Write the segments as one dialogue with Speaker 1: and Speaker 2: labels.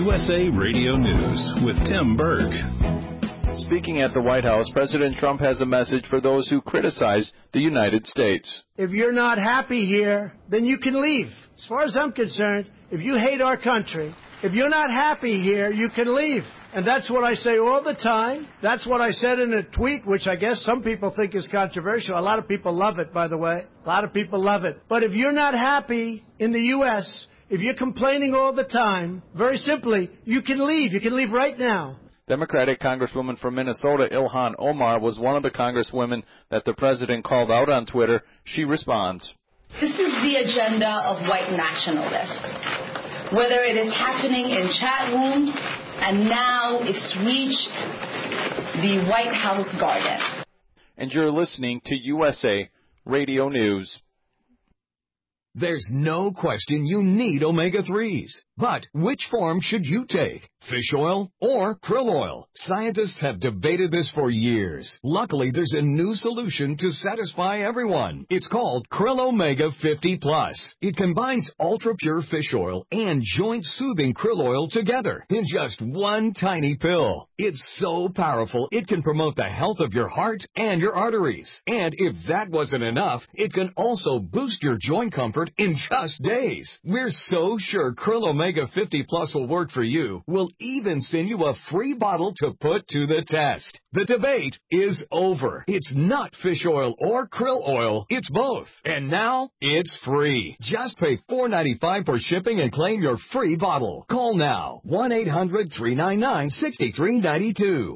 Speaker 1: USA Radio News with Tim Berg.
Speaker 2: Speaking at the White House, President Trump has a message for those who criticize the United States.
Speaker 3: If you're not happy here, then you can leave. As far as I'm concerned, if you hate our country, if you're not happy here, you can leave. And that's what I say all the time. That's what I said in a tweet, which I guess some people think is controversial. A lot of people love it, by the way. A lot of people love it. But if you're not happy in the U.S., if you're complaining all the time, very simply, you can leave. You can leave right now.
Speaker 2: Democratic Congresswoman from Minnesota, Ilhan Omar, was one of the congresswomen that the president called out on Twitter. She responds.
Speaker 4: This is the agenda of white nationalists. Whether it is happening in chat rooms, and now it's reached the White House garden.
Speaker 2: And you're listening to USA Radio News.
Speaker 5: There's no question you need omega-3s. But which form should you take? Fish oil or krill oil? Scientists have debated this for years. Luckily, there's a new solution to satisfy everyone. It's called Krill Omega 50 Plus. It combines ultra-pure fish oil and joint-soothing krill oil together in just one tiny pill. It's so powerful, it can promote the health of your heart and your arteries. And if that wasn't enough, it can also boost your joint comfort in just days. We're so sure Krill Omega 50 Plus will work for you. We'll even send you a free bottle to put to the test. The debate is over. It's not fish oil or krill oil. It's both. And now, it's free. Just pay $4.95 for shipping and claim your free bottle. Call now. 1-800-399-6392.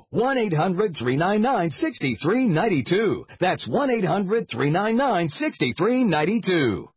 Speaker 5: 1-800-399-6392. That's 1-800-399-6392.